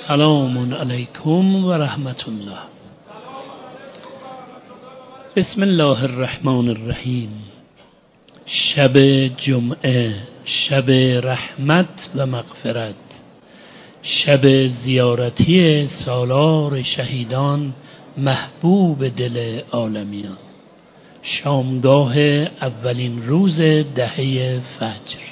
سلام علیکم و رحمت الله. بسم الله الرحمن الرحیم. شب جمعه، شب رحمت و مغفرت، شب زیارتی سالار شهیدان محبوب دل عالمیان، شامگاه اولین روز دهه فجر.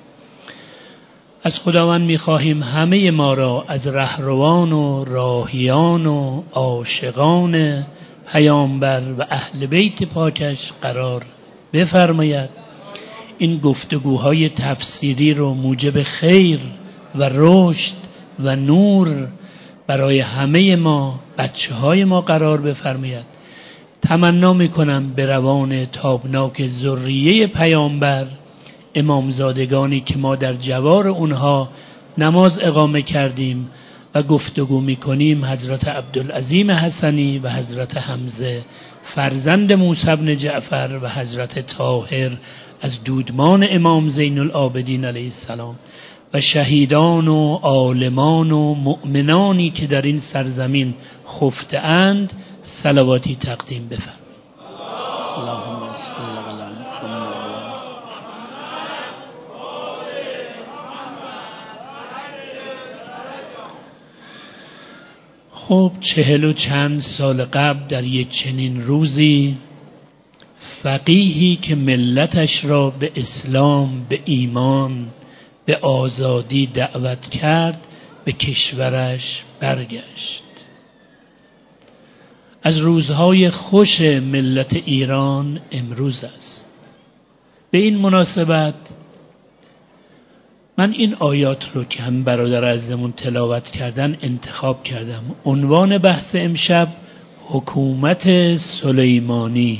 از خداوند می‌خواهیم همه ما را از رهروان و راهیان و عاشقان پیامبر و اهل بیت پاکش قرار بفرماید. این گفتگوهای تفسیری رو موجب خیر و رشد و نور برای همه ما، بچه‌های ما قرار بفرماید. تمنا می‌کنم به روان تابناک ذریه پیامبر، امامزادگانی که ما در جوار اونها نماز اقامه کردیم و گفتگو میکنیم، حضرت عبدالعظیم حسنی و حضرت حمزه فرزند موسی بن جعفر و حضرت طاهر از دودمان امام زین العابدین علیه السلام و شهیدان و عالمان و مؤمنانی که در این سرزمین خفته اند صلواتی تقدیم بفرمایید. اللهم صل علی محمد. خب 40 و چند سال قبل در یک چنین روزی، فقیهی که ملتش را به اسلام، به ایمان، به آزادی دعوت کرد، به کشورش برگشت. از روزهای خوش ملت ایران امروز است. به این مناسبت من این آیات رو که هم برادر عزیزمون تلاوت کردن انتخاب کردم. عنوان بحث امشب حکومت سلیمانی.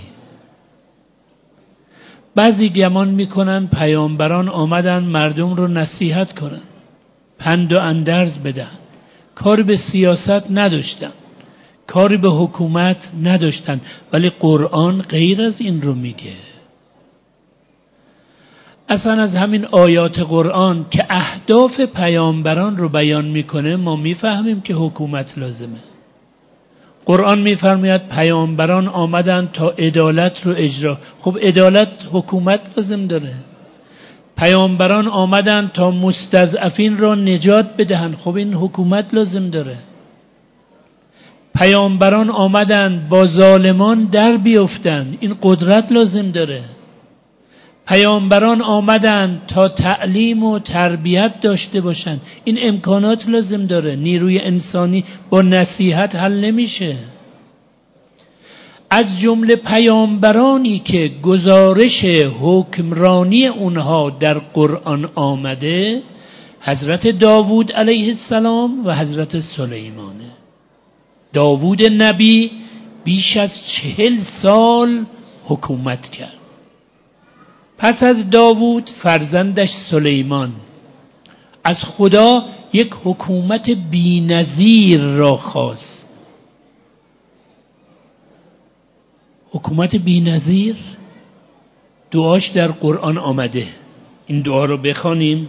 بعضی گمان میکنن پیامبران آمدن مردم رو نصیحت کنن، پند و اندرز بدن، کاری به سیاست نداشتن، کاری به حکومت نداشتن. ولی قرآن غیر از این رو میگه. اصلا از همین آیات قرآن که اهداف پیامبران رو بیان میکنه ما میفهمیم که حکومت لازمه. قرآن میفرماید پیامبران آمدن تا عدالت رو اجرا. خب عدالت حکومت لازم داره. پیامبران آمدن تا مستضعفین را نجات بدهن. خب این حکومت لازم داره. پیامبران آمدن با ظالمان در بیفتن. این قدرت لازم داره. پیامبران آمدن تا تعلیم و تربیت داشته باشن. این امکانات لازم داره. نیروی انسانی با نصیحت حل نمیشه. از جمله پیامبرانی که گزارش حکمرانی اونها در قرآن آمده، حضرت داوود علیه السلام و حضرت سلیمانه. داوود نبی بیش از 40 سال حکومت کرد. پس از داوود فرزندش سلیمان از خدا یک حکومت بی‌نظیر را خواست. حکومت بی‌نظیر دعاش در قرآن آمده. این دعا رو بخوانیم.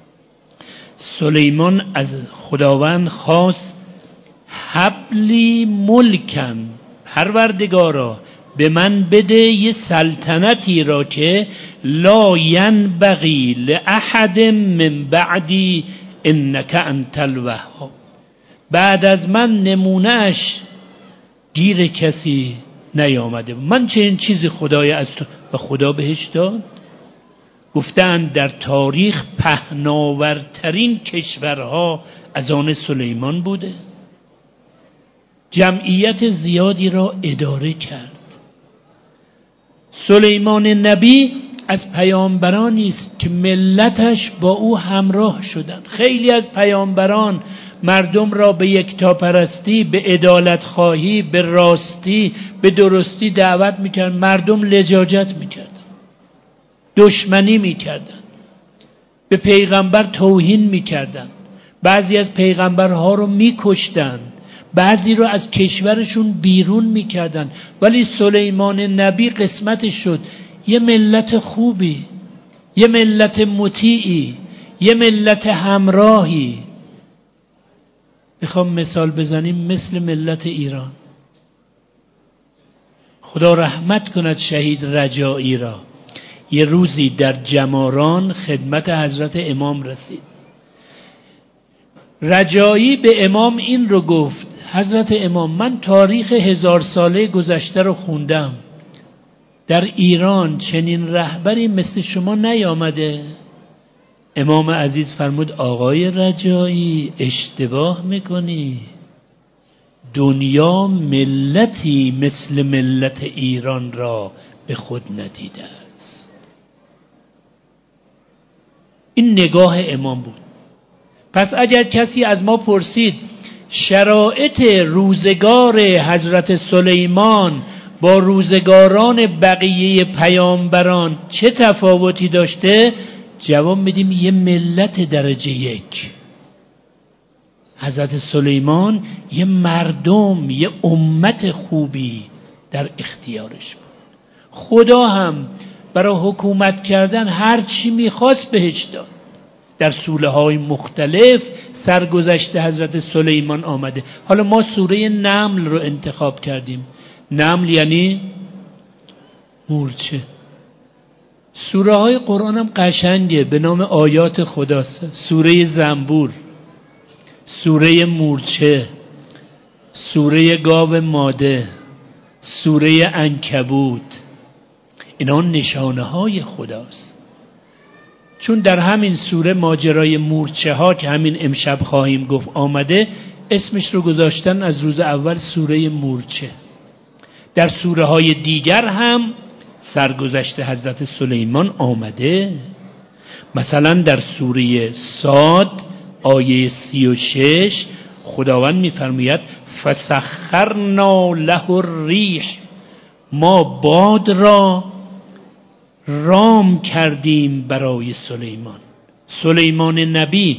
سلیمان از خداوند خواست حبلی ملکن، پروردگارا به من بده یه سلطنتی را که لا ینبغی لأحد من بعدی انک انت الوهاب. بعد از من نمونهش گیر کسی نیامده. من چه این چیزی خدای از تو و خدا بهش داد. گفتند در تاریخ پهناورترین کشورها از آن سلیمان بوده. جمعیت زیادی را اداره کرد. سلیمان نبی از پیامبرانی است که ملتش با او همراه شدند. خیلی از پیامبران مردم را به یکتاپرستی، به عدالت خواهی، به راستی، به درستی دعوت میکردند. مردم لجاجت میکردند، دشمنی میکردند، به پیغمبر توهین میکردند. بعضی از پیغمبرها رو میکشتند، بعضی رو از کشورشون بیرون میکردن. ولی سلیمان نبی قسمتش شد یه ملت خوبی، یه ملت مطیعی، یه ملت همراهی. به میخوام مثال بزنیم مثل ملت ایران. خدا رحمت کند شهید رجایی را. یه روزی در جماران خدمت حضرت امام رسید. رجایی به امام این رو گفت: حضرت امام، من تاریخ 1000 ساله گذشته رو خوندم، در ایران چنین رهبری مثل شما نیامده. امام عزیز فرمود: آقای رجایی اشتباه میکنی، دنیا ملتی مثل ملت ایران را به خود ندیده است. این نگاه امام بود. پس اگر کسی از ما پرسید شرایط روزگار حضرت سلیمان با روزگاران بقیه پیامبران چه تفاوتی داشته، جواب میدیم یه ملت درجه 1. حضرت سلیمان یه مردم، یه امت خوبی در اختیارش بود. خدا هم برای حکومت کردن هر چی میخواست بهش داد. در سوره های مختلف سرگذشت حضرت سلیمان آمده. حالا ما سوره نمل رو انتخاب کردیم. نمل یعنی مورچه. سوره های قرآن هم قشنگه، به نام آیات خداست. سوره زنبور، سوره مورچه، سوره گاو ماده، سوره عنکبوت، اینا نشانه های خداست. چون در همین سوره ماجرای مورچه ها که همین امشب خواهیم گفت آمده، اسمش رو گذاشتن از روز اول سوره مورچه. در سوره های دیگر هم سرگذشت حضرت سلیمان آمده. مثلا در سوره صاد آیه 36 خداوند می‌فرماید: فسخرنا له الریح، ما باد را رام کردیم برای سلیمان. سلیمان نبی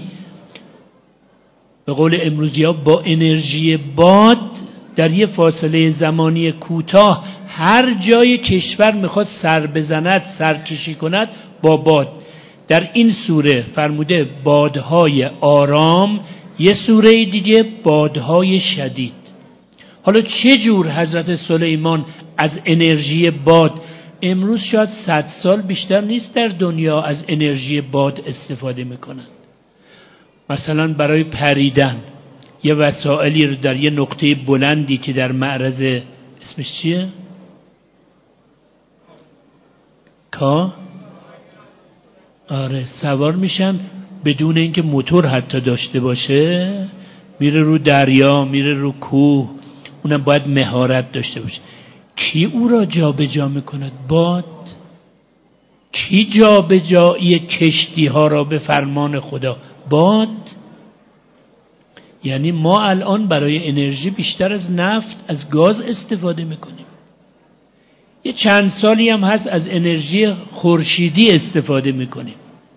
به قول امروزی‌ها با انرژی باد در یه فاصله زمانی کوتاه هر جای کشور میخواد سر بزند، سرکشی کند با باد. در این سوره فرموده بادهای آرام، یه سوره دیگه بادهای شدید. حالا چه جور حضرت سلیمان از انرژی باد، امروز شاید 100 سال بیشتر نیست در دنیا از انرژی باد استفاده میکنن. مثلا برای پریدن یه وسائلی رو در یه نقطه بلندی که در معرض، اسمش چیه؟ آره، سوار میشن بدون اینکه موتور حتی داشته باشه، میره رو دریا، میره رو کوه. اونم باید مهارت داشته باشه. کی او را جابجا میکند؟ باد. کی جابجایی کشتی ها را به فرمان خدا؟ باد. یعنی ما الان برای انرژی بیشتر از نفت، از گاز استفاده میکنیم. یه چند سالی هم هست از انرژی خورشیدی استفاده میکنیم.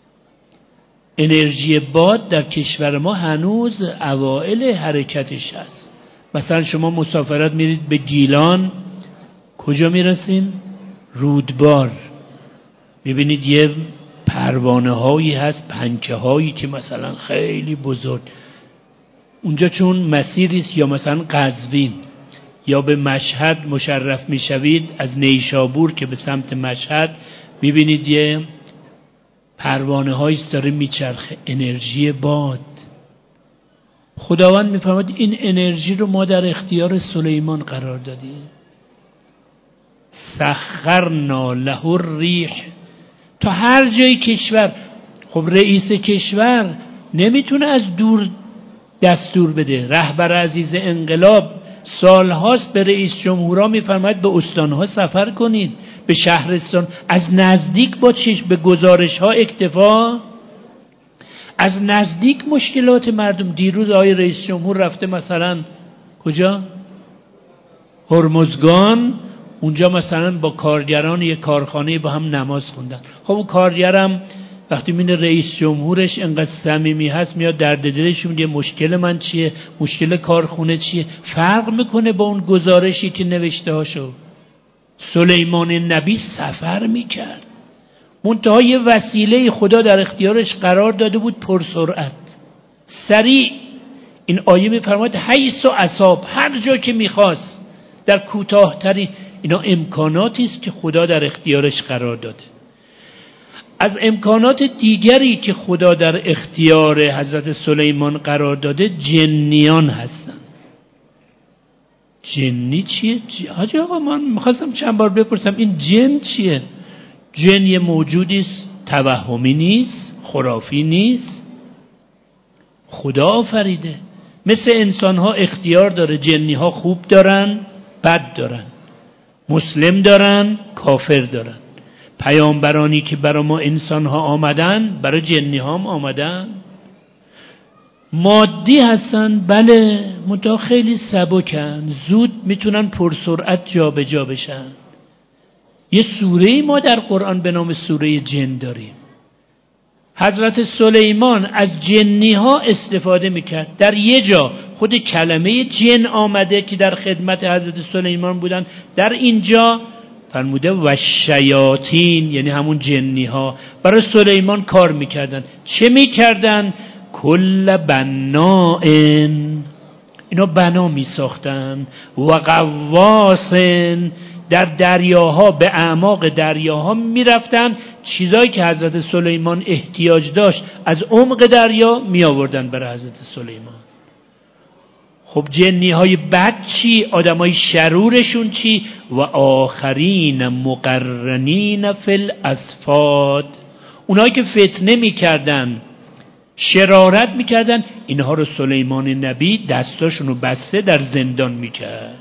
انرژی باد در کشور ما هنوز اوائل حرکتش هست. مثلا شما مسافرت میرید به گیلان، کجا میرسیم؟ رودبار. میبینید یه پروانه هایی هست، پنکه هایی که مثلا خیلی بزرگ. اونجا چون مسیریست، یا مثلا قزوین یا به مشهد مشرف میشوید از نیشابور که به سمت مشهد، میبینید یه پروانه هاییست داره میچرخه، انرژی باد. خداوند میفرماید این انرژی رو ما در اختیار سلیمان قرار دادیم. سخرنا له الریح. تا هر جای کشور، خب رئیس کشور نمیتونه از دور دستور بده. رهبر عزیز انقلاب سالهاست به رئیس جمهورا میفرماید به استانها سفر کنید، به شهرستان. از نزدیک با چشم به گزارش ها اکتفا، از نزدیک مشکلات مردم. دیروز آقای رئیس جمهور رفته مثلا کجا؟ هرمزگان. اونجا مثلا با کارگران یک کارخانه با هم نماز خوندن. خب اون کارگرم وقتی میبینه رئیس جمهورش انقدر صمیمی هست، میاد درد دلش میگه مشکل من چیه، مشکل کارخونه چیه. فرق میکنه با اون گزارشی که نوشته هاشو. سلیمان نبی سفر میکرد، منتها یه وسیله خدا در اختیارش قرار داده بود، پرسرعت، سریع. این آیه میفرماید حیث و اصاب، هر جا که میخواست، در کوتاه‌ترین. اینا امکاناتی است که خدا در اختیارش قرار داده. از امکانات دیگری که خدا در اختیار حضرت سلیمان قرار داده جنیان هستن. جنی چیه؟ حاجی آقا من میخواستم چند بار بپرسم این جن چیه؟ جن یه موجودی است توهمی نیست، خرافی نیست، خدا آفریده. مثل انسان ها اختیار داره. جنی ها خوب دارن، بد دارن، مسلم دارن، کافر دارن. پیامبرانی که برای ما انسان ها آمدن برای جنی ها هم آمدن. مادی هستن بله، منتها خیلی سبکن، زود میتونن پرسرعت جا به جا بشن. یه سوره ما در قرآن به نام سوره جن داریم. حضرت سلیمان از جنی ها استفاده میکرد. در یه جا خود کلمه جن آمده که در خدمت حضرت سلیمان بودن، در اینجا فرموده و شیاطین، یعنی همون جنی ها برای سلیمان کار میکردن. چه میکردن؟ کل بنائن، اینا بنا میساختن، و غواسن، در دریاها، به اعماق دریاها میرفتن، چیزایی که حضرت سلیمان احتیاج داشت از عمق دریا می آوردن برای حضرت سلیمان. خب جنی های بد چی؟ آدم های شرورشون چی؟ و آخرین مقرنین فی الاسفاد، اونایی که فتنه میکردن، شرارت میکردن، اینها رو سلیمان نبی دستاشون رو بسته در زندان میکرد.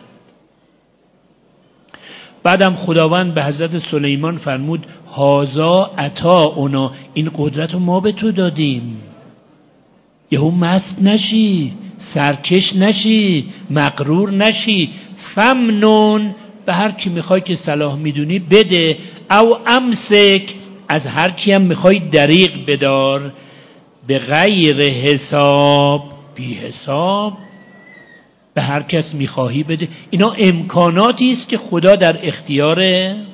بعدم خداوند به حضرت سلیمان فرمود هازا عطاؤنا، این قدرت رو ما به تو دادیم، یهو مست نشی، سرکش نشی، مغرور نشی، فمنون، به هر کی میخوای که صلاح میدونی بده، او امسک، از هر کی هم میخوای دریغ بدار، به غیر حساب، بی حساب، به هر کس میخواهی بده. اینا امکاناتی است که خدا در اختیار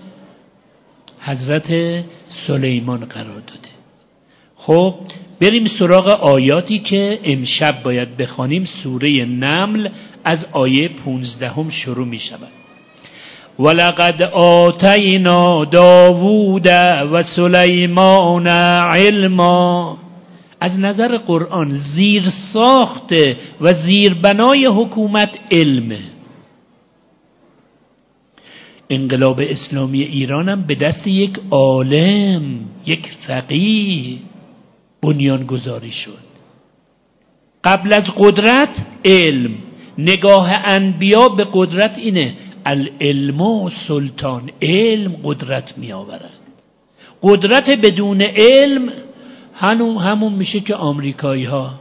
حضرت سلیمان قرار داده. خب بریم سراغ آیاتی که امشب باید بخوانیم. سوره نمل از آیه 15 شروع می شود. ولقد آتینا داوود و سلیمان علما. از نظر قرآن زیر ساخته و زیر بنای حکومت علمه. انقلاب اسلامی ایران هم به دست یک عالم، یک فقیه بنیان گذاری شد. قبل از قدرت علم. نگاه انبیا به قدرت اینه العلم و سلطان، علم قدرت می آورد. قدرت بدون علم همون میشه که آمریکایی ها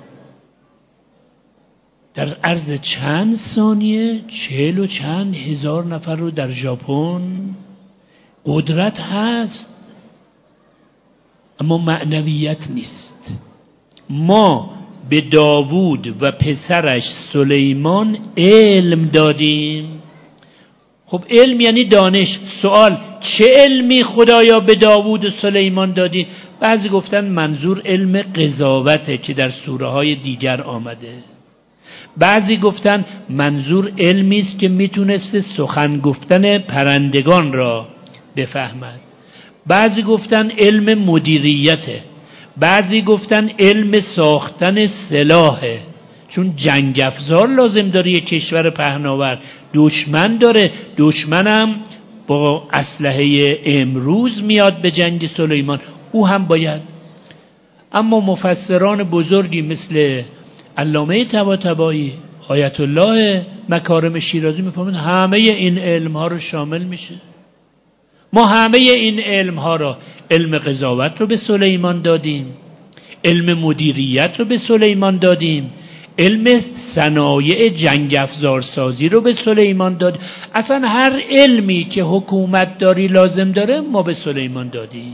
در عرض چند ثانیه 40 و چند هزار نفر رو در ژاپن، قدرت هست اما معنویت نیست. ما به داوود و پسرش سلیمان علم دادیم. خب علم یعنی دانش. سوال چه علمی خدایا به داوود و سلیمان دادی؟ بعضی گفتن منظور علم قضاوته که در سوره های دیگر آمده. بعضی گفتن منظور علمی است که میتونسته سخن گفتن پرندگان را بفهمد. بعضی گفتن علم مدیریته. بعضی گفتن علم ساختن سلاحه، چون جنگ افزار لازم داره یک کشور پهناور. دشمن داره، دشمنم با اسلحه امروز میاد به جنگ سلیمان، او هم باید. اما مفسران بزرگی مثل علامه طباطبایی، آیت الله مکارم شیرازی میفهمند همه این علم ها رو شامل میشه. ما همه این علم ها را، علم قضاوت رو به سلیمان دادیم، علم مدیریت رو به سلیمان دادیم، علم صنایع جنگ افزار سازی رو به سلیمان داد. اصلا هر علمی که حکومت داری لازم داره ما به سلیمان دادیم.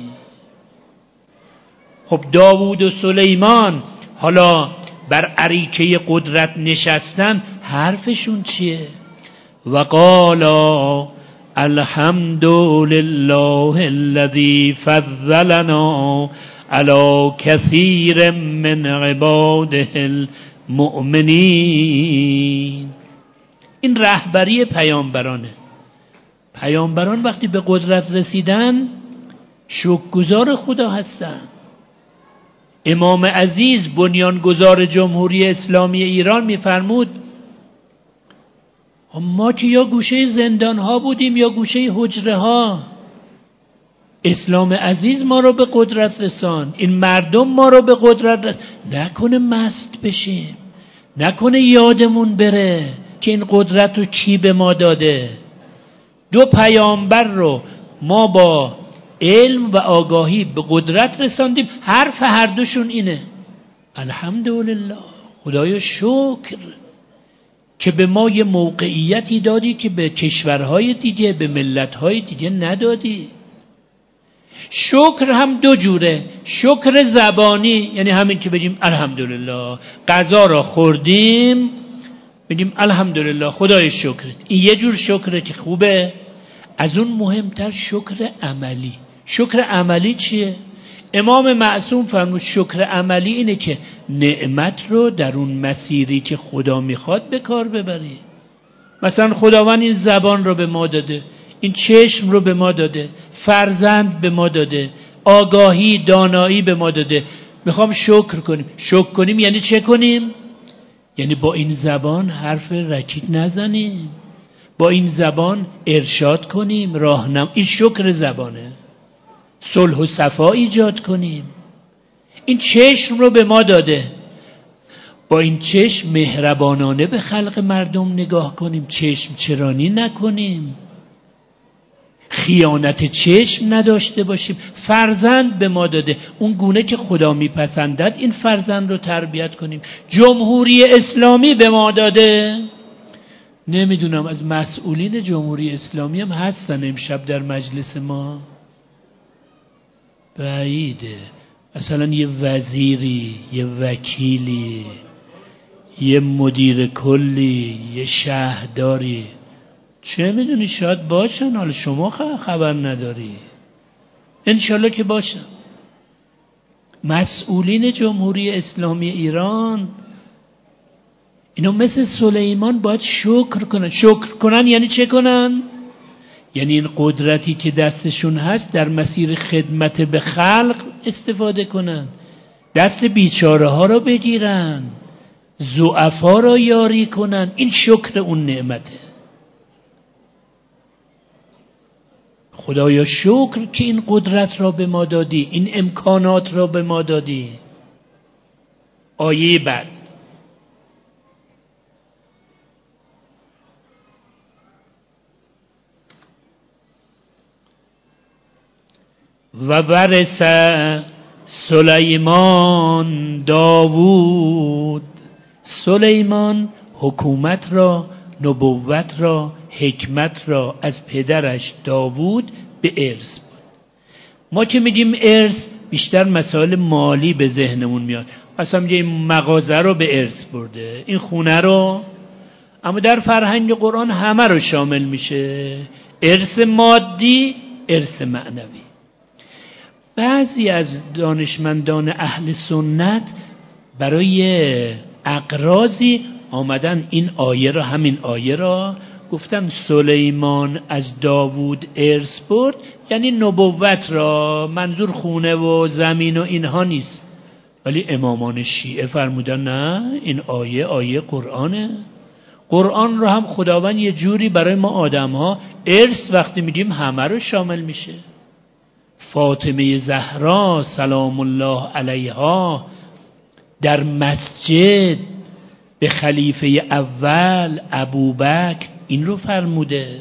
خب داوود و سلیمان حالا بر اریکه قدرت نشستن، حرفشون چیه؟ وقالا الحمد لله الذي فضلنا على كثير من عباده مؤمنین. این رهبری پیامبرانه. پیامبران وقتی به قدرت رسیدن شکرگزار خدا هستن. امام عزیز بنیانگذار جمهوری اسلامی ایران میفرمود ما که یا گوشه زندان ها بودیم یا گوشه حجره ها، اسلام عزیز ما رو به قدرت رسان، این مردم ما رو به قدرت رسان. نکنه مست بشیم، نکنه یادمون بره که این قدرت رو کی به ما داده. دو پیامبر رو ما با علم و آگاهی به قدرت رساندیم. حرف هر دوشون اینه الحمدلله، خدایا شکر که به ما یه موقعیتی دادی که به کشورهای دیگه، به ملتهای دیگه ندادی. شکر هم دو جوره. شکر زبانی یعنی همین که بگیم الحمدلله، غذا را خوردیم بگیم الحمدلله خدای شکرت، این یه جور شکره که خوبه. از اون مهمتر شکر عملی. شکر عملی چیه؟ امام معصوم فرمود شکر عملی اینه که نعمت رو در اون مسیری که خدا میخواد به کار ببری. مثلا خداوند این زبان رو به ما داده، این چشم رو به ما داده، فرزند به ما داده، آگاهی دانایی به ما داده. میخوام شکر کنیم. شکر کنیم یعنی چه کنیم؟ یعنی با این زبان حرف رکیک نزنیم، با این زبان ارشاد کنیم، راهنمایی. این شکر زبانه. صلح و صفا ایجاد کنیم. این چشم رو به ما داده، با این چشم مهربانانه به خلق مردم نگاه کنیم، چشم چرانی نکنیم، خیانت چشم نداشته باشیم. فرزند به ما داده، اون گونه که خدا میپسندد این فرزند رو تربیت کنیم. جمهوری اسلامی به ما داده. نمیدونم از مسئولین جمهوری اسلامی هم هستن امشب در مجلس ما؟ بعیده. مثلا یه وزیری، یه وکیلی، یه مدیر کلی، یه شهرداری، چه میدونی شاید باشن، حالا شما خبر نداری، انشالله که باشن. مسئولین جمهوری اسلامی ایران اینا مثل سلیمان باید شکر کنن. شکر کنن یعنی چه کنن؟ یعنی این قدرتی که دستشون هست در مسیر خدمت به خلق استفاده کنن، دست بیچاره ها رو بگیرن، ضعفا رو یاری کنن. این شکر اون نعمته. خدایا شکر که این قدرت را به ما دادی، این امکانات را به ما دادی. آیه بعد و ورث سلیمان داوود. سلیمان حکومت را، نبوت را، حکمت را از پدرش داوود به ارث بود. ما که میگیم ارث بیشتر مسائل مالی به ذهنمون میاد. مثلا میگه این مغازه رو به ارث برده، این خونه رو. اما در فرهنگ قرآن همه رو شامل میشه، ارث مادی، ارث معنوی. بعضی از دانشمندان اهل سنت برای اغراضی آمدن این آیه را، همین آیه را گفتن سلیمان از داوود ارث برد، یعنی نبوت را، منظور خونه و زمین و اینها نیست. ولی امامان شیعه فرمودن نه، این آیه قرآنه. قرآن را هم خداوند یه جوری برای ما آدم ها ارث وقتی میگیم همه رو شامل میشه. فاطمه زهرا سلام الله علیها در مسجد به خلیفه اول ابوبکر این رو فرموده.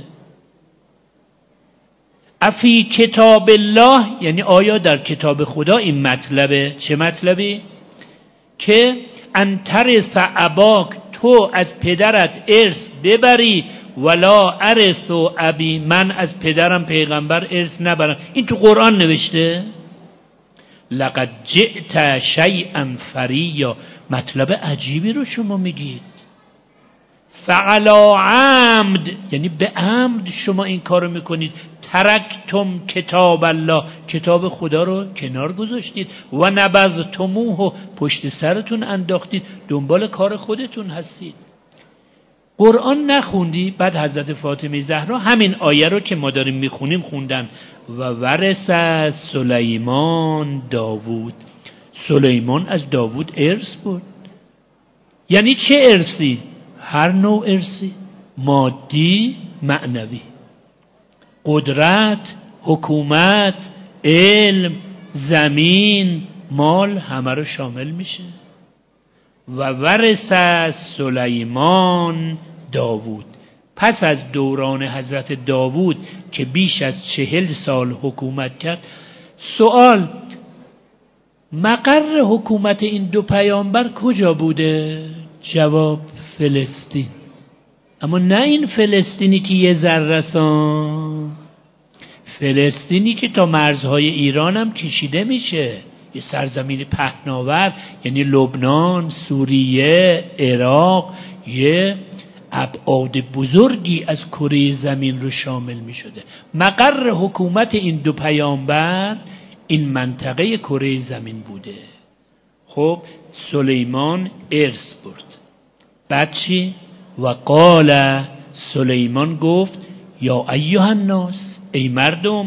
افی کتاب الله، یعنی آیا در کتاب خدا این مطلبه؟ چه مطلبی؟ که انترث اباک، تو از پدرت ارث ببری، ولا ارث و ابی، من از پدرم پیغمبر ارث نبرم. این تو قرآن نوشته. لقد جئت شیئا فریا، مطلب عجیبی رو شما میگید. فعلا عمد، یعنی به عمد شما این کارو میکنید. ترکتم کتاب الله، کتاب خدا رو کنار گذاشتید. و نبذتموه، پشت سرتون انداختید، دنبال کار خودتون هستید. قرآن نخوندی؟ بعد حضرت فاطمه زهرا همین آیه رو که ما داریم میخونیم خوندن. و ورث سلیمان داوود، سلیمان از داوود ارث بود. یعنی چه ارثی؟ هر نوع ارثی، مادی، معنوی، قدرت، حکومت، علم، زمین، مال، همه رو شامل میشه. و ورث سلیمان داوود. پس از دوران حضرت داوود که بیش از 40 سال حکومت کرد، سوال مقر حکومت این دو پیامبر کجا بوده؟ جواب فلسطین. اما نه این فلسطینی که یه ذره‌سان، فلسطینی که تا مرزهای ایران هم کشیده میشه، یه سرزمین پهناور، یعنی لبنان، سوریه، عراق، یه ابعاد بزرگی از کره زمین رو شامل می شده. مقر حکومت این دو پیامبر این منطقه کره زمین بوده. خب سلیمان ارث برد. بعد چی؟ و قال سلیمان گفت یا ایها الناس، ای مردم،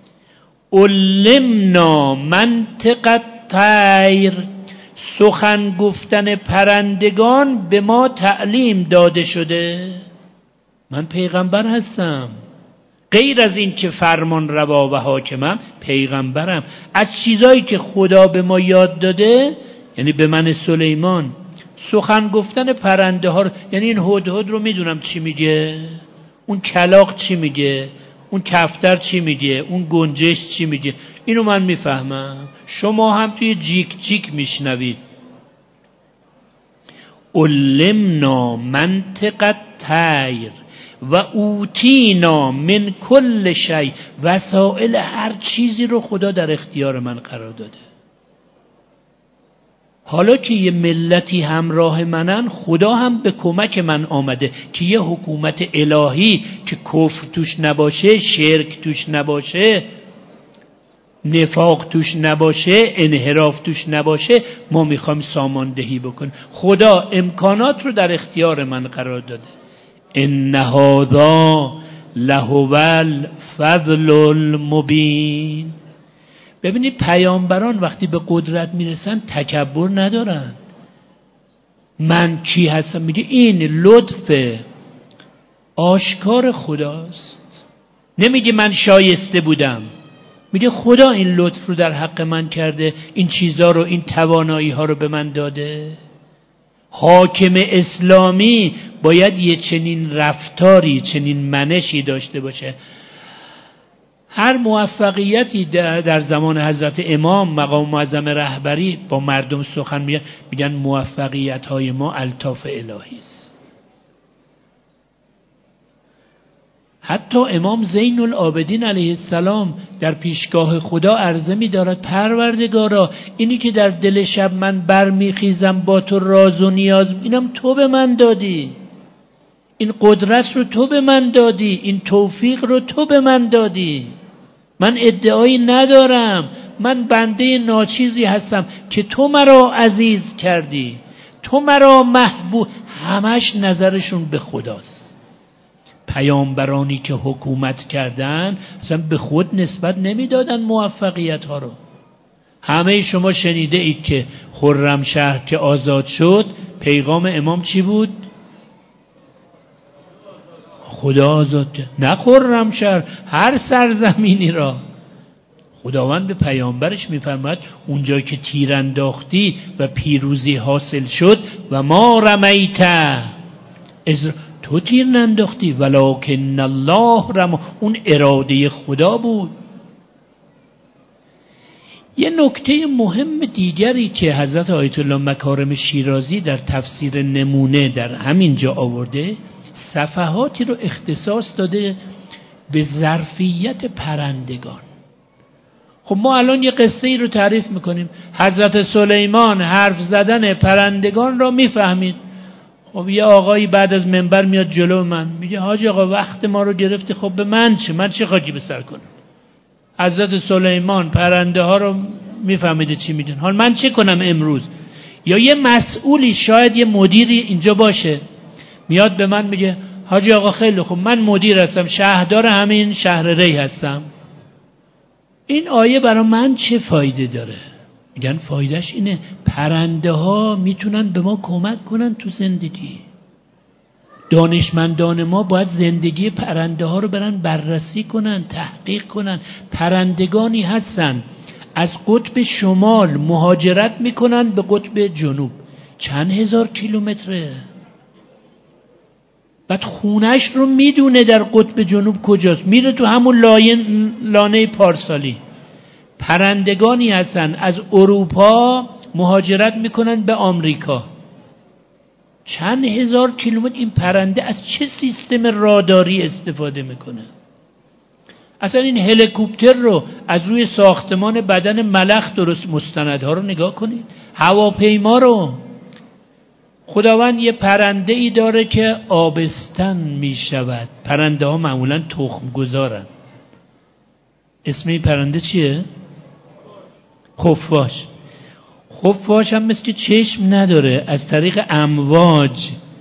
علمنا منطق الطیر، سخن گفتن پرندگان به ما تعلیم داده شده. من پیغمبر هستم، غیر از این که فرمان روا و حاکمم، پیغمبرم. از چیزایی که خدا به ما یاد داده، یعنی به من سلیمان، سخن گفتن پرنده ها رو، یعنی این هدهد رو میدونم چی میگه، اون کلاغ چی میگه، اون کفتر چی میگه، اون گنجش چی میگه، اینو من میفهمم. شما هم توی جیک جیک میشنوید. علمنا منطق الطیر و اوتینا من کل شیء، وسائل هر چیزی رو خدا در اختیار من قرار داده. حالا که یه ملتی همراه منن، خدا هم به کمک من آمده که یه حکومت الهی که کفر توش نباشه، شرک توش نباشه، نفاق توش نباشه، انحراف توش نباشه، ما میخوایم ساماندهی بکنیم. خدا امکانات رو در اختیار من قرار داده. ان هذا لهو الفضل المبین. ببینید پیامبران وقتی به قدرت میرسن تکبر ندارن. من کی هستم؟ میگه این لطف آشکار خداست. نمیگه من شایسته بودم، میگه خدا این لطف رو در حق من کرده، این چیزا رو، این توانایی ها رو به من داده. حاکم اسلامی باید یه چنین رفتاری، چنین منشی داشته باشه. هر موفقیتی در زمان حضرت امام مقام معظم رهبری با مردم سخن میگن موفقیت های ما الطاف الهی است. حتی امام زین العابدین علیه السلام در پیشگاه خدا عرضه می دارد پروردگارا، اینی که در دل شب من برمیخیزم با تو راز و نیاز، اینم تو به من دادی، این قدرت رو تو به من دادی، این توفیق رو تو به من دادی. من ادعایی ندارم، من بنده ناچیزی هستم که تو مرا عزیز کردی، تو مرا محبوب. همش نظرشون به خداست. پیامبرانی که حکومت کردن اصلا به خود نسبت نمیدادن موفقیت ها رو. همه شما شنیده اید که خرمشهر که آزاد شد، پیغام امام چی بود؟ خدا آزاد کرد. نه خرمشهر، هر سرزمینی را. خداوند به پیامبرش میفرماید اونجا که تیر انداختی و پیروزی حاصل شد، و ما رمیت، تو تیر ننداختی ولکن الله رما، اون اراده خدا بود. یه نکته مهم دیگری که حضرت آیت الله مکارم شیرازی در تفسیر نمونه در همین جا آورده، صفحاتی رو اختصاص داده به ظرفیت پرندگان. خب ما الان یه قصه ای رو تعریف میکنیم، حضرت سلیمان حرف زدن پرندگان را میفهمید. خب یه آقایی بعد از منبر میاد جلو من میگه حاج آقا وقت ما رو گرفتی، خب به من چه خاکی به سر کنم؟ حضرت سلیمان پرنده ها رو میفهمیده چی میدن، حال من چه کنم امروز؟ یا یه مسئولی، شاید یه مدیری اینجا باشه، میاد به من میگه حاج آقا خیلی خوب، من مدیر هستم، شهردار همین شهر ری هستم، این آیه برای من چه فایده داره؟ میگن فایدهش اینه پرنده ها میتونن به ما کمک کنن تو زندگی. دانشمندان ما باید زندگی پرنده ها رو برن بررسی کنن، تحقیق کنن. پرندگانی هستن از قطب شمال مهاجرت میکنن به قطب جنوب، چند هزار کیلومتره، بعد خونش رو میدونه در قطب جنوب کجاست، میره تو همون لانه پارسالی. پرندگانی هستن از اروپا مهاجرت میکنن به آمریکا، چند هزار کیلومتر. این پرنده از چه سیستم راداری استفاده میکنه؟ اصلا این هلیکوپتر رو از روی ساختمان بدن ملخ درست، مستندها رو نگاه کنید، هواپیما رو. خداوند یه پرنده ای داره که آبستن میشود. پرنده ها معمولا تخم گذارن. اسم این پرنده چیه؟ خفاش. خفاش هم مثل که چشم نداره، از طریق امواج.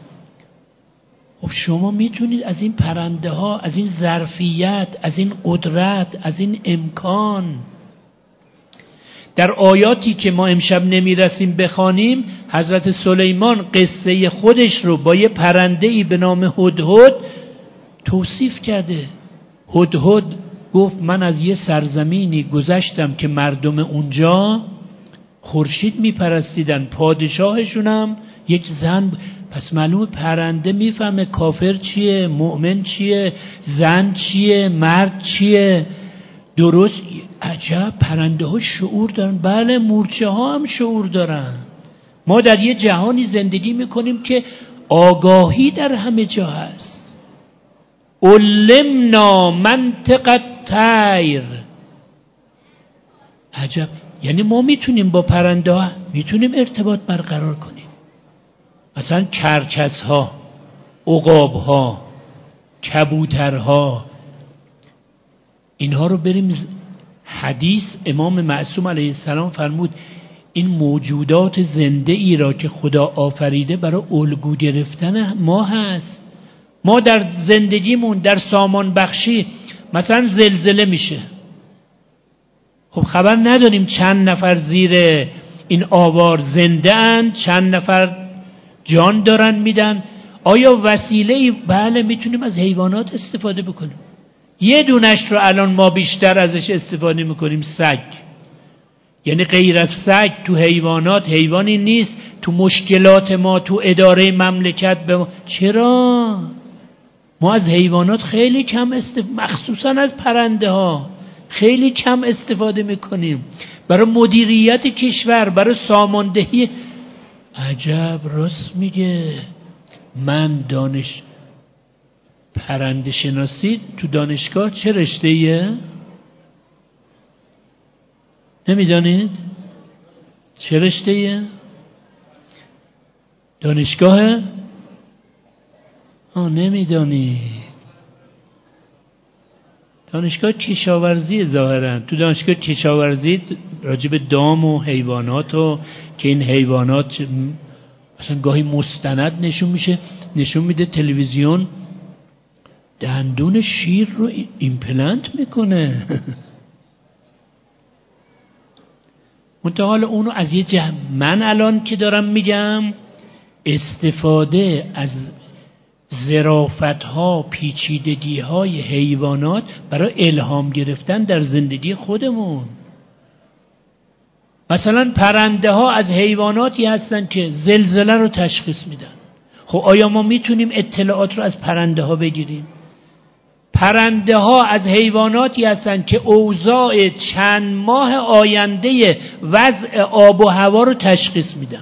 خب شما میتونید از این پرنده ها، از این ظرفیت، از این قدرت، از این امکان، در آیاتی که ما امشب نمیرسیم بخوانیم، حضرت سلیمان قصه خودش رو با یه پرنده‌ای به نام هدهد توصیف کرده. هدهد گفت من از یه سرزمینی گذشتم که مردم اونجا خورشید میپرستیدن، پادشاهشونم یک زن. پس معلومه پرنده میفهمه کافر چیه، مؤمن چیه، زن چیه، مرد چیه. درست. عجب، پرنده ها شعور دارن. بله، مورچه ها هم شعور دارن. ما در یه جهانی زندگی میکنیم که آگاهی در همه جا هست. علمنا منطق الطیر. عجب، یعنی ما میتونیم با پرنده ها میتونیم ارتباط برقرار کنیم. مثلا کرکس ها، عقاب ها، کبوتر ها، اینها رو بریم. حدیث امام معصوم علیه السلام فرمود این موجودات زنده ای را که خدا آفریده برای الگو گرفتن ما هست. ما در زندگیمون در سامان بخشی مثلا زلزله میشه، خب خبر نداریم چند نفر زیر این آوار زنده اند، چند نفر جان دارن میدن. آیا وسیله؟ بله، میتونیم از حیوانات استفاده بکنیم. یه دونش رو الان ما بیشتر ازش استفاده میکنیم، سگ. یعنی غیر از سگ تو حیوانات حیوانی نیست. تو مشکلات ما، تو اداره مملکت به ما. چرا؟ ما از حیوانات خیلی کم مخصوصا از پرنده ها خیلی کم استفاده میکنیم برای مدیریت کشور، برای ساماندهی. عجب، راست میگه. من پرنده شناسی تو دانشگاه چه رشته ایه؟ نمیدانید؟ چه رشته ایه؟ دانشگاه؟ نمیدانید. دانشگاه کشاورزی ظاهرا. تو دانشگاه کشاورزی راجع به دام و حیوانات و که این حیوانات مثلا گاهی مستند نشون میده تلویزیون دندون شیر رو ایمپلنت میکنه. منتها اونو از یه من الان که دارم میگم استفاده از ظرافت‌ها، پیچیدگی‌های حیوانات برای الهام گرفتن در زندگی خودمون. مثلا پرنده ها از حیواناتی هستن که زلزله رو تشخیص میدن. خب آیا ما میتونیم اطلاعات رو از پرنده ها بگیریم؟ پرنده ها از حیواناتی هستن که اوضاع چند ماه آینده وضع آب و هوا رو تشخیص میدن.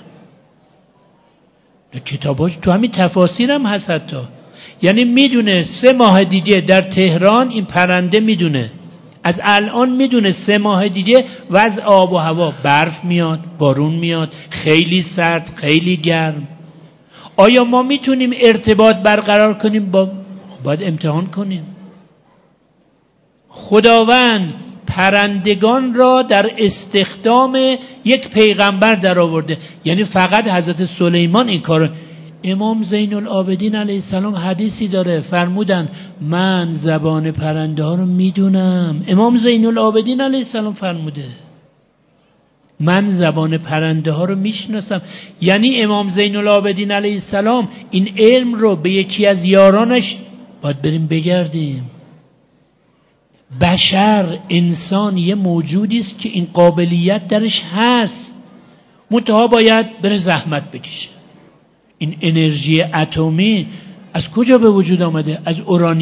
کتاباش تو همین تفاسیر هم هست حتی. یعنی میدونه 3 ماه دیگه در تهران این پرنده میدونه، از الان میدونه 3 ماه دیگه وضع آب و هوا، برف میاد، بارون میاد، خیلی سرد، خیلی گرم. آیا ما میتونیم ارتباط برقرار کنیم؟ باید امتحان کنیم. خداوند پرندگان را در استخدام یک پیغمبر در آورده، یعنی فقط حضرت سلیمان این کار. امام زین العابدین علیه السلام حدیثی داره، فرمودن من زبان پرنده ها رو میدونم. امام زین العابدین علیه السلام فرموده من زبان پرنده ها رو میشناسم. یعنی امام زین العابدین علیه السلام این علم رو به یکی از یارانش باید بریم بگردیم. بشر، انسان یه موجودی است که این قابلیت درش هست، منتها باید بره زحمت بکشه. این انرژی اتمی از کجا به وجود آمده؟ از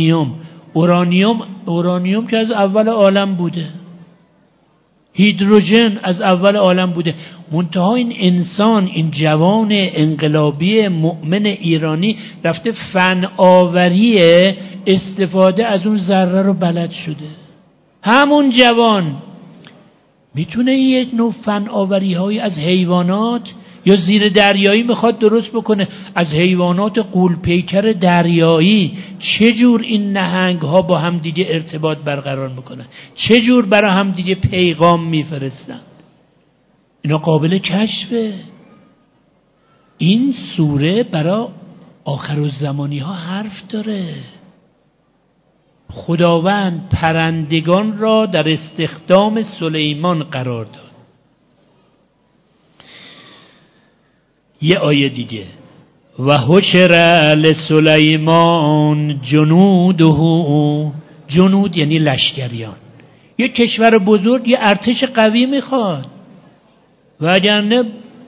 اورانیوم که از اول عالم بوده، هیدروژن از اول عالم بوده، منتها این انسان، این جوان انقلابی مؤمن ایرانی رفته فن آوری استفاده از اون ذره رو بلد شده. همون جوان میتونه یک نوع فن آوری های از حیوانات یا زیر دریایی میخواد درست بکنه، از حیوانات غول پیکر دریایی چجور این نهنگ ها با هم دیگه ارتباط برقرار میکنن، چجور برای هم دیگه پیغام میفرستن، اینا قابل کشفه. این سوره برای آخرالزمانی ها حرف داره. خداوند پرندگان را در استخدام سلیمان قرار داد. یه آیه دیگه و حشر لسلیمان جنوده، جنود یعنی لشکریان. یه کشور بزرگ یه ارتش قوی میخواد، وگرنه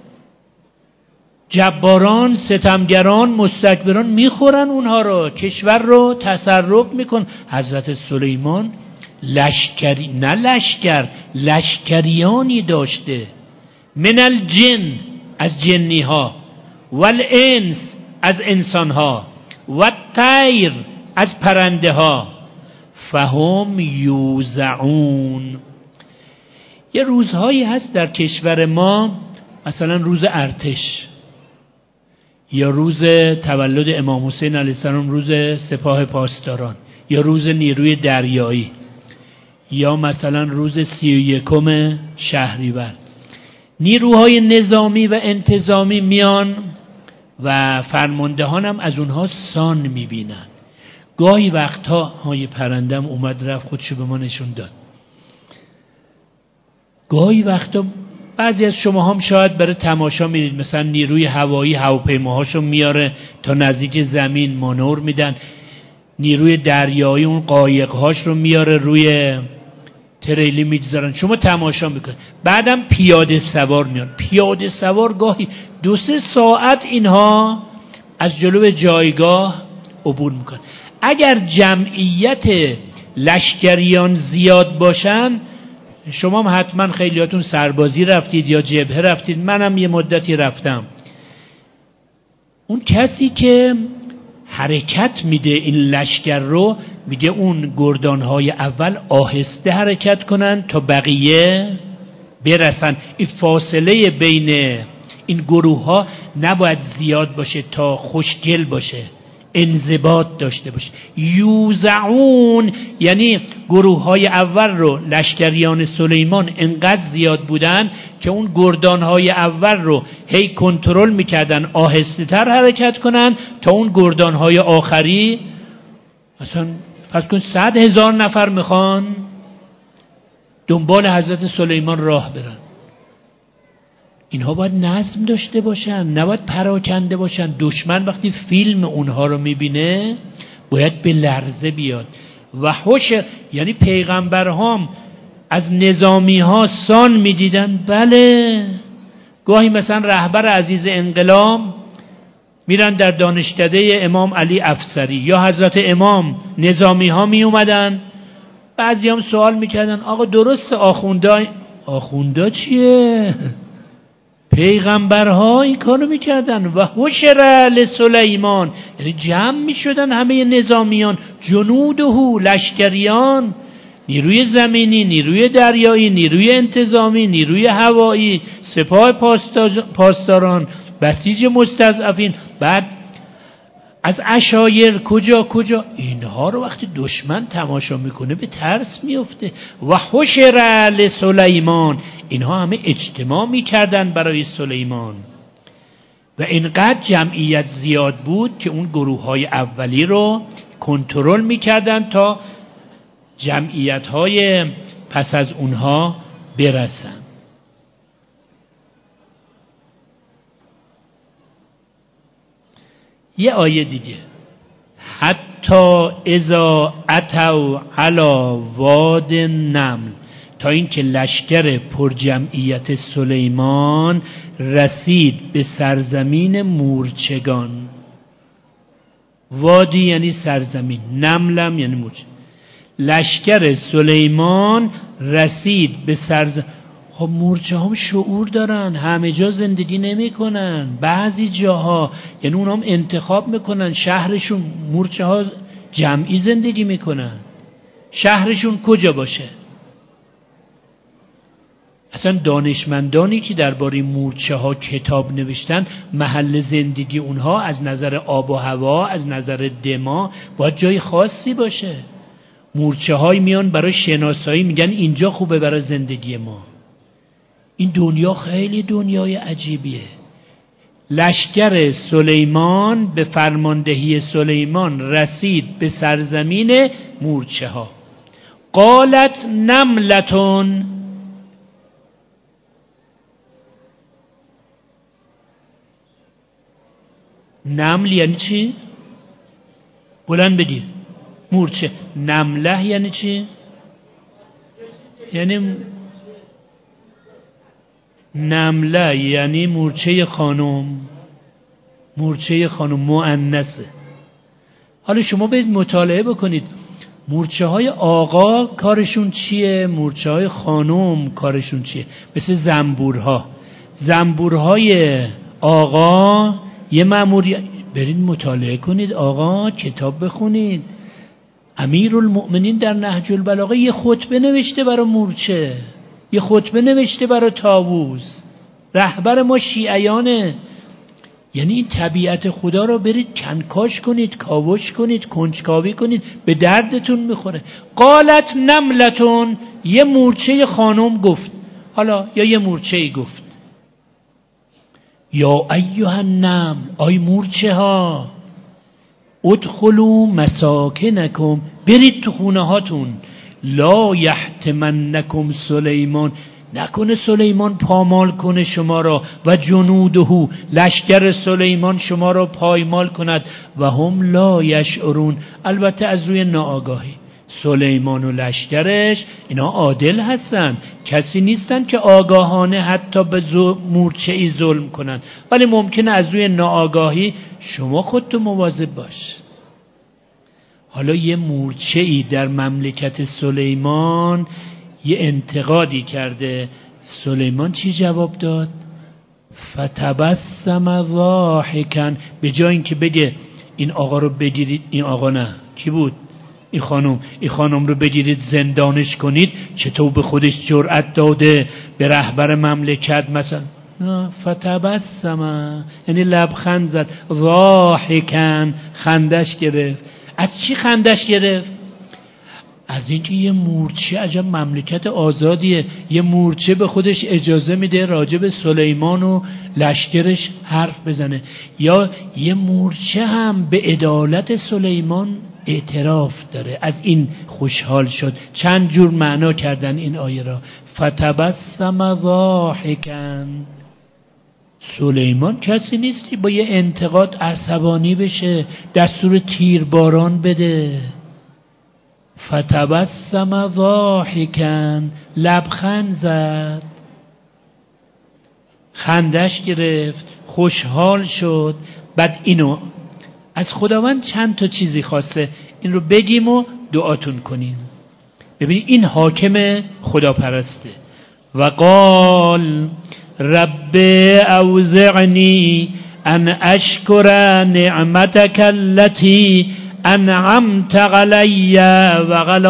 جباران، ستمگران، مستکبران میخورن اونها رو، کشور رو تصرف میکن. حضرت سلیمان لشکری، نه لشکر، لشکریانی داشته. من الجن، از جنی ها، والانس، از انسان ها، والطیر، از پرنده ها. فهم یوزعون. یه روزهایی هست در کشور ما، مثلا روز ارتش، یا روز تولد امام حسین علیه السلام، روز سپاه پاسداران، یا روز نیروی دریایی، یا مثلا روز 31 شهریور. نیروهای نظامی و انتظامی میان و فرماندهان هم از اونها سان میبینن. گاهی وقتها های پرندم اومد رفت، خودشو به ما نشون داد. گاهی وقتا بعضی از شما هم شاید برای تماشا میرید، مثلا نیروی هوایی هواپیماهاشو میاره تا نزدیک زمین مانور میدن، نیروی دریایی اون قایقهاش رو میاره روی تریلی میگذارن، شما تماشا میکنید. بعدم پیاده سوار میان. پیاده سوار گاهی 2-3 ساعت اینها از جلو جایگاه عبور میکنن. اگر جمعیت لشکریان زیاد باشن، شما هم حتما خیلیاتون سربازی رفتید یا جبهه رفتید، منم یه مدتی رفتم. اون کسی که حرکت میده این لشکر رو، میگه اون گردانهای اول آهسته حرکت کنن تا بقیه برسن. این فاصله بین این گروه ها نباید زیاد باشه تا خوشگل باشه، انضباط داشته باشه. یوزعون یعنی گروه های اول رو لشکریان سلیمان انقدر زیاد بودن که اون گردان های اول رو هی کنترل میکردن آهسته تر حرکت کنن تا اون گردان های آخری، مثلا پس کن 100,000 نفر میخوان دنبال حضرت سلیمان راه برن. اینها باید نظم داشته باشن، نباید پراکنده باشن. دشمن وقتی فیلم اونها رو میبینه باید به لرزه بیاد. و حشر یعنی پیغمبرهام از نظامی ها سان میدیدن. بله، گاهی مثلا رهبر عزیز انقلاب میرن در دانشکده امام علی افسری یا حضرت امام، نظامی ها می اومدن، بعضی هم سوال میکردن آقا درست آخوندا چیه؟ پیغمبرها این کارو میکردن. و حشر لسلیمان یعنی جمع میشدن همه نظامیان، جنوده لشکریان، نیروی زمینی، نیروی دریایی، نیروی انتظامی، نیروی هوایی، سپاه پاسداران، بسیج مستضعفین. بعد از عشایر کجا اینها رو وقتی دشمن تماشا میکنه به ترس میفته. و حشر لسلیمان، اینها همه اجتماع میکردن برای سلیمان و اینقدر جمعیت زیاد بود که اون گروه های اولی رو کنترل میکردن تا جمعیت های پس از اونها برسن. یه آیه دیگه، حتی اذا اتوا علی واد النمل، تا اینکه لشکر پرجمعیت سلیمان رسید به سرزمین مورچگان. وادی یعنی سرزمین، نملم یعنی مورچه. لشکر سلیمان رسید به سرزمین. خب مورچه هم شعور دارن، همه جا زندگی نمی کنن، بعضی جاها یعنی اونها هم انتخاب میکنن شهرشون، مورچه ها جمعی زندگی میکنن، شهرشون کجا باشه. اصلا دانشمندانی که درباره مورچه ها کتاب نوشتن، محل زندگی اونها از نظر آب و هوا، از نظر دما باید جای خاصی باشه. مورچه های میان برای شناسایی، میگن اینجا خوبه برای زندگی ما. این دنیا خیلی دنیای عجیبیه. لشکر سلیمان به فرماندهی سلیمان رسید به سرزمین مورچه ها. قالت نملتون، نمل یعنی چی؟ بلند بگیر. مورچه. نمله یعنی چی؟ یعنی نمله یعنی مورچه خانم. مورچه خانم مؤنثه. حالا شما برید مطالعه بکنید مورچه های آقا کارشون چیه، مورچه های خانم کارشون چیه. مثل زنبورها، زنبورهای آقا یه مأموریت، برید مطالعه کنید آقا، کتاب بخونید. امیرالمؤمنین در نهج البلاغه یه خطبه نوشته برای مورچه، یه خطبه نوشته برای طاووس. رهبر ما شیعیانه. یعنی این طبیعت خدا رو برید کنکاش کنید، کاوش کنید، کنجکاوی کنید، به دردتون میخوره. قالت نملتون، یه مورچه خانم گفت، حالا یا یه مورچه گفت، یا ایها النمل، آی مورچه ها، ادخلوا مساکنکم، برید تو خونه هاتون، لا یحتمنکم سلیمان، نکنه سلیمان پامال کنه شما را، و جنوده، لشکر سلیمان شما را پایمال کند، و هم لا یشعرون، البته از روی ناآگاهی. سلیمان و لشکرش اینا عادل هستن، کسی نیستن که آگاهانه حتی به مورچه ای ظلم کنن، ولی ممکنه از روی ناآگاهی. شما خودتو مواظب باش. حالا یه مورچه ای در مملکت سلیمان یه انتقادی کرده، سلیمان چی جواب داد؟ فتبسم ضاحکا، به جای اینکه بگه این آقا رو بگیرید، این آقا نه، کی بود؟ این خانم رو بگیرید زندانش کنید، چطور به خودش جرأت داده به رهبر مملکت مثلا. فتبسم یعنی لبخند زد، ضاحکا خندش گرفت. از چی خندش گرفت؟ از اینکه یه مورچه، عجب مملکت آزادیه، یه مورچه به خودش اجازه میده راجع به سلیمان و لشکرش حرف بزنه، یا یه مورچه هم به عدالت سلیمان اعتراف داره. از این خوشحال شد. چند جور معنا کردن این آیه را. فتبسم ضاحکا، سلیمان کسی نیستی با یه انتقاد عصبانی بشه، دستور تیرباران بده. فتبسم ضاحکا، لبخند زد، خندش گرفت، خوشحال شد. بعد اینو از خداوند چند تا چیزی خواسته، این رو بگیم و دعاتون کنیم. ببینید این حاکم خداپرسته. و قال رب اوزعنی ان اشکر نعمتک التي انعمت علی و علی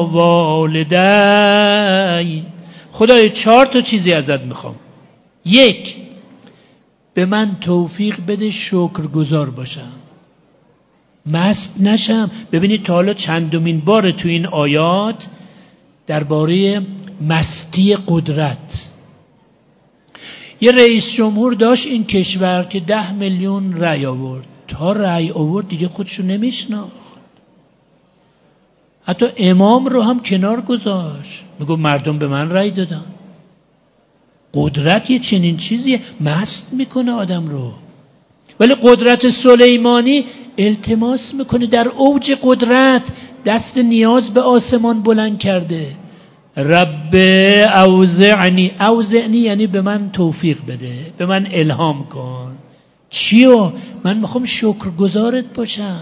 والدی. خدای 4 تا چیزی ازت میخوام. 1، به من توفیق بده شکرگزار باشم. مست نشم. ببینید تا حالا چندمین بار تو این آیات درباره مستی قدرت. یه رئیس جمهور داشت این کشور که 10 میلیون رأی آورد. تا رأی آورد دیگه خودشو نمیشناخت، حتی امام رو هم کنار گذاشت، میگو مردم به من رأی دادن. قدرت یه چنین چیزیه، مست میکنه آدم رو. ولی قدرت سلیمانی التماس میکنه، در اوج قدرت دست نیاز به آسمان بلند کرده. رب اوزعنی یعنی به من توفیق بده، به من الهام کن. چیو؟ من میخوام شکرگزارت باشم.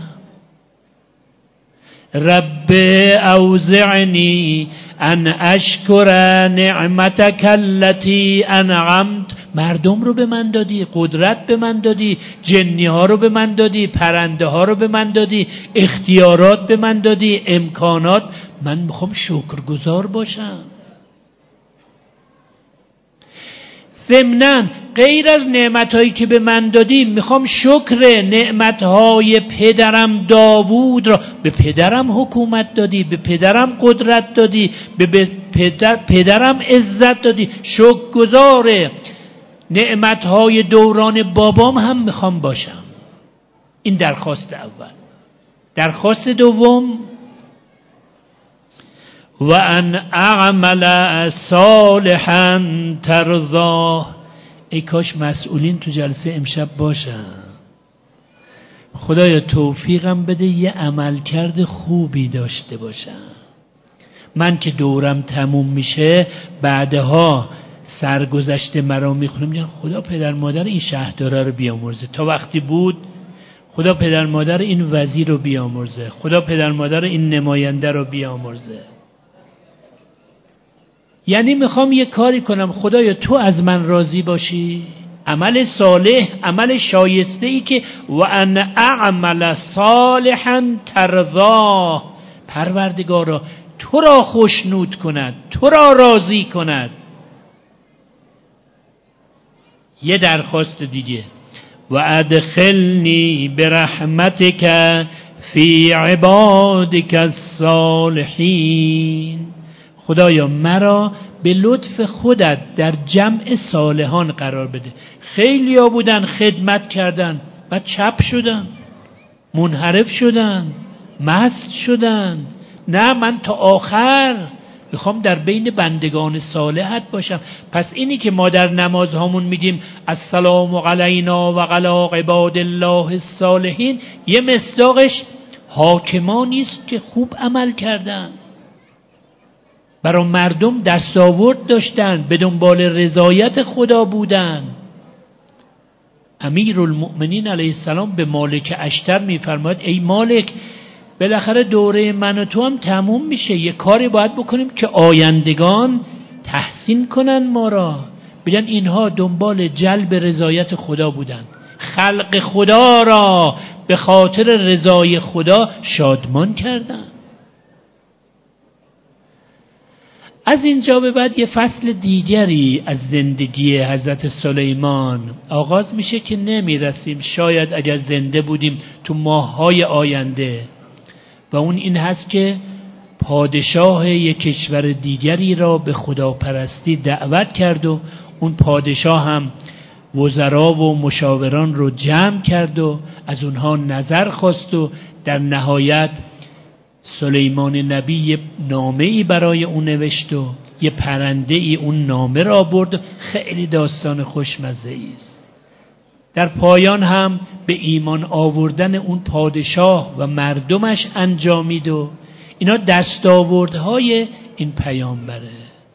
رب اوزعنی ان اشکر نعمتک التي انعمت. مردم رو به من دادی، قدرت به من دادی، جنی ها رو به من دادی، پرنده ها رو به من دادی، اختیارات به من دادی، امکانات. من میخوام شکرگزار باشم. ضمناً غیر از نعمتهایی که به من دادی میخوام شکر نعمتهای پدرم داوود را. به پدرم حکومت دادی، به پدرم قدرت دادی، به پدرم عزت دادی. شکرگزار نعمتهای دوران بابام هم میخوام باشم. این درخواست اول. درخواست دوم و ان اعمل صالحا ترضاه. ای کاش مسئولین تو جلسه امشب باشن. خدایا توفیقم بده یه عملکرد خوبی داشته باشم. من که دورم تموم میشه بعدها سرگذشته مرا میخونم، میگن خدا پدر مادر این شهرداره رو بیامرزه، تا وقتی بود خدا پدر مادر این وزیر رو بیامرزه، خدا پدر مادر این نماینده رو بیامرزه. یعنی میخوام یه کاری کنم خدایا تو از من راضی باشی. عمل صالح، عمل شایسته ای که و ان اعمل صالحا ترضاه. پروردگارا تو را خوشنود کند، تو را راضی کند. یه درخواست دیگه و ادخلنی برحمتک فی عبادک الصالحین. خدایا مرا به لطف خودت در جمع صالحان قرار بده. خیلی ها بودن خدمت کردن بعد چپ شدن، منحرف شدن، مست شدن. نه، من تا آخر میخوام در بین بندگان صالحت باشم. پس اینی که ما در نمازهامون میگیم السلام علینا و علی عباد الله الصالحین، یه مصداقش حاکمانی است که خوب عمل کردن، برای مردم دستاورد داشتن، به دنبال رضایت خدا بودن. امیرالمؤمنین علیه السلام به مالک اشتر میفرماید ای مالک، بالاخره دوره من و تو هم تموم میشه، یه کاری باید بکنیم که آیندگان تحسین کنن ما را، بگن اینها دنبال جلب رضایت خدا بودن، خلق خدا را به خاطر رضای خدا شادمان کردن. از اینجا به بعد یه فصل دیگری از زندگی حضرت سلیمان آغاز میشه که نمیرسیم شاید اگر زنده بودیم تو ماه‌های آینده، و اون این هست که پادشاه یک کشور دیگری را به خداپرستی دعوت کرد و اون پادشاه هم وزرا و مشاوران رو جمع کرد و از اونها نظر خواست و در نهایت سلیمان نبی یه نامه‌ای برای اون نوشت و یه پرنده‌ای اون نامه را برد. خیلی داستان خوشمزه‌ای است. در پایان هم به ایمان آوردن اون پادشاه و مردمش انجامید و اینا دستاوردهای این پیامبره.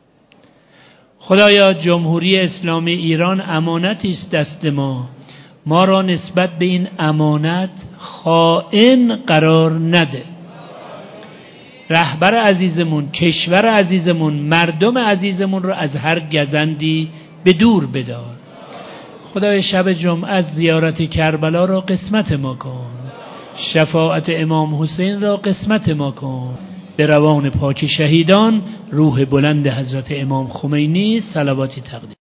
خدایا جمهوری اسلامی ایران امانتی است دست ما را نسبت به این امانت خائن قرار نده. رهبر عزیزمون، کشور عزیزمون، مردم عزیزمون رو از هر گزندی به دور بدار. خدای شب جمعه از زیارت کربلا را قسمت ما کن، شفاعت امام حسین را قسمت ما کن. به روان پاک شهیدان، روح بلند حضرت امام خمینی صلواتی تقدیم.